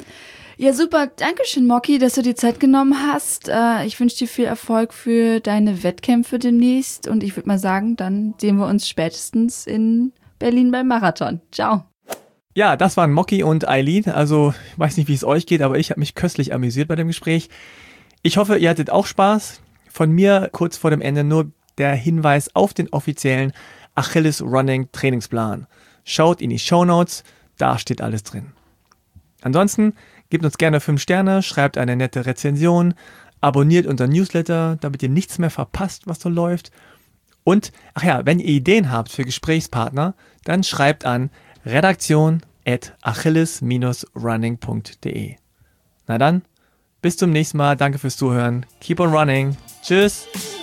S3: Ja, super. Dankeschön, Moki, dass du dir Zeit genommen hast. Ich wünsche dir viel Erfolg für deine Wettkämpfe demnächst. Und ich würde mal sagen, dann sehen wir uns spätestens in Berlin beim Marathon. Ciao.
S2: Ja, das waren Moki und Eileen. Also, ich weiß nicht, wie es euch geht, aber ich habe mich köstlich amüsiert bei dem Gespräch. Ich hoffe, ihr hattet auch Spaß. Von mir kurz vor dem Ende nur der Hinweis auf den offiziellen Achilles Running Trainingsplan. Schaut in die Shownotes, da steht alles drin. Ansonsten gebt uns gerne fünf Sterne, schreibt eine nette Rezension, abonniert unseren Newsletter, damit ihr nichts mehr verpasst, was so läuft. Und, ach ja, wenn ihr Ideen habt für Gesprächspartner, dann schreibt an redaktion at achilles running punkt de. Na dann, bis zum nächsten Mal. Danke fürs Zuhören. Keep on running. Tschüss.